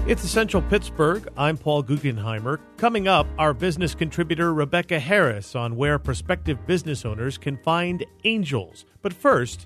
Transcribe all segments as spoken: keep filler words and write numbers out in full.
It's Essential Pittsburgh. I'm Paul Guggenheimer. Coming up, our business contributor Rebecca Harris on where prospective business owners can find angels. But first,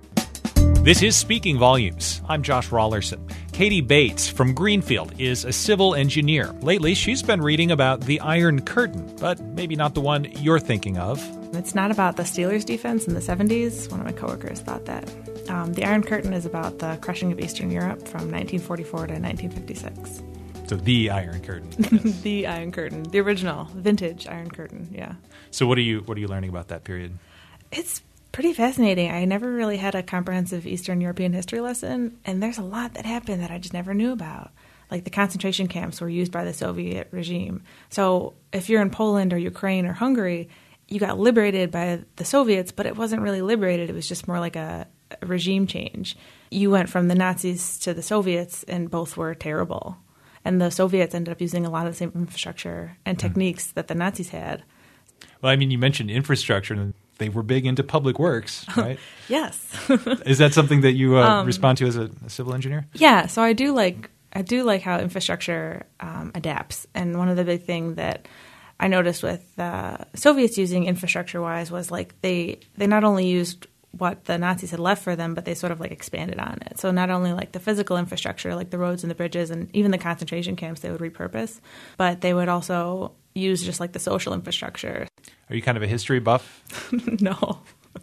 this is Speaking Volumes. I'm Josh Rawlerson. Katie Bates from Greenfield is a civil engineer. Lately, she's been reading about the Iron Curtain, but maybe not the one you're thinking of. It's not about the Steelers defense in the seventies. One of my coworkers thought that. Um, the Iron Curtain is about the crushing of Eastern Europe from nineteen forty-four to nineteen fifty-six. So the Iron Curtain. Yes. The Iron Curtain. The original, vintage Iron Curtain, yeah. So what are you what are you learning about that period? It's pretty fascinating. I never really had a comprehensive Eastern European history lesson, and there's a lot that happened that I just never knew about. Like the concentration camps were used by the Soviet regime. So if you're in Poland or Ukraine or Hungary, you got liberated by the Soviets, but it wasn't really liberated. It was just more like a, a regime change. You went from the Nazis to the Soviets, and both were terrible. And the Soviets ended up using a lot of the same infrastructure and techniques mm. that the Nazis had. Well, I mean, you mentioned infrastructure, and they were big into public works, right? Yes. Is that something that you uh, um, respond to as a, a civil engineer? Yeah, so I do like I do like how infrastructure um, adapts. And one of the big things that I noticed with uh, Soviets using infrastructure-wise was like they they not only used what the Nazis had left for them, but they sort of like expanded on it. So not only like the physical infrastructure, like the roads and the bridges and even the concentration camps they would repurpose, but they would also use just like the social infrastructure. Are you kind of a history buff? No.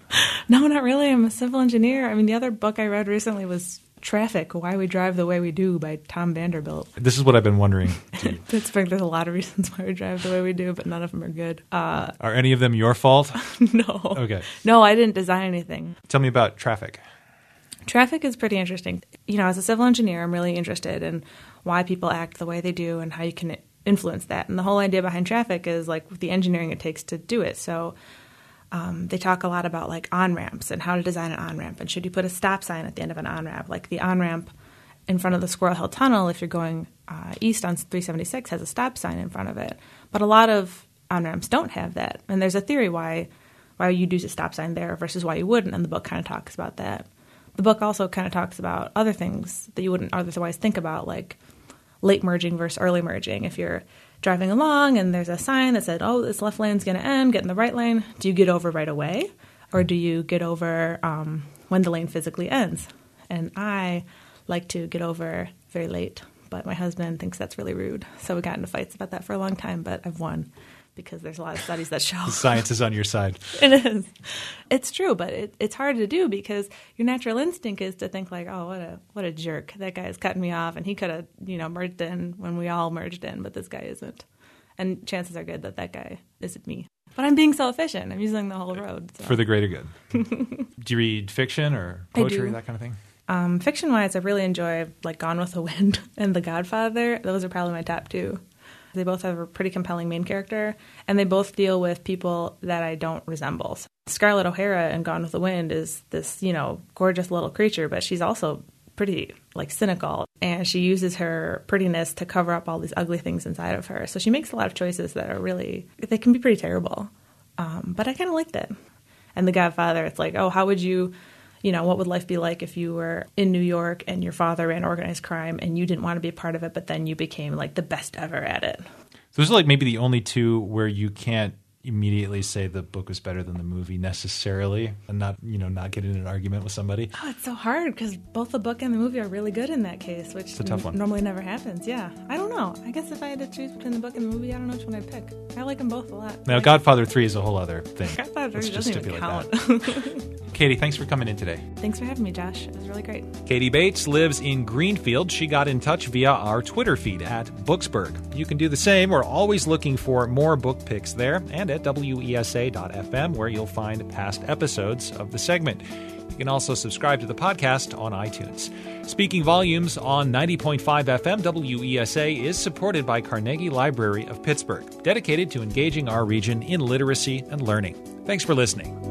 No, not really. I'm a civil engineer. I mean, the other book I read recently was Traffic, Why We Drive the Way We Do by Tom Vanderbilt. This is what I've been wondering. Pittsburgh, there's a lot of reasons why we drive the way we do, but none of them are good. Uh, Are any of them your fault? No. Okay. No, I didn't design anything. Tell me about Traffic. Traffic is pretty interesting. You know, as a civil engineer, I'm really interested in why people act the way they do and how you can influence that. And the whole idea behind Traffic is like the engineering it takes to do it. So Um, they talk a lot about like on-ramps and how to design an on-ramp and should you put a stop sign at the end of an on-ramp. Like the on-ramp in front of the Squirrel Hill Tunnel, if you're going uh, east on three seventy-six, has a stop sign in front of it. But a lot of on-ramps don't have that. And there's a theory why why you'd use a stop sign there versus why you wouldn't, and the book kind of talks about that. The book also kind of talks about other things that you wouldn't otherwise think about, like late merging versus early merging. If you're driving along and there's a sign that said, oh, this left lane's going to end, get in the right lane, do you get over right away? Or do you get over um, when the lane physically ends? And I like to get over very late, but my husband thinks that's really rude. So we got into fights about that for a long time, but I've won because there's a lot of studies that show. The science is on your side. It is. It's true, but it, it's hard to do because your natural instinct is to think like, oh, what a what a jerk. That guy is cutting me off, and he could have, you know, merged in when we all merged in, but this guy isn't. And chances are good that that guy isn't me. But I'm being so efficient. I'm using the whole road. So. For the greater good. Do you read fiction or poetry, that kind of thing? Um, fiction-wise, I really enjoy like Gone with the Wind and The Godfather. Those are probably my top two. They both have a pretty compelling main character, and they both deal with people that I don't resemble. So Scarlett O'Hara in Gone with the Wind is this, you know, gorgeous little creature, but she's also pretty, like, cynical, and she uses her prettiness to cover up all these ugly things inside of her. So she makes a lot of choices that are really, they can be pretty terrible, um, but I kind of liked it. And The Godfather, it's like, oh, how would you... You know, what would life be like if you were in New York and your father ran organized crime and you didn't want to be a part of it, but then you became like the best ever at it? So those are like maybe the only two where you can't immediately say the book was better than the movie necessarily, and not, you know, not get in an argument with somebody. Oh, it's so hard because both the book and the movie are really good in that case, which it's a tough one. N- normally never happens. Yeah, I don't know. I guess if I had to choose between the book and the movie, I don't know which one I'd pick. I like them both a lot. Now, Godfather three is a whole other thing. Godfather three doesn't even count. Katie, thanks for coming in today. Thanks for having me, Josh. It was really great. Katie Bates lives in Greenfield. She got in touch via our Twitter feed at Booksburg. You can do the same. We're always looking for more book picks there, and at W E S A dot F M, where you'll find past episodes of the segment. You can also subscribe to the podcast on iTunes. Speaking Volumes on ninety point five F M, W E S A is supported by Carnegie Library of Pittsburgh, dedicated to engaging our region in literacy and learning. Thanks for listening.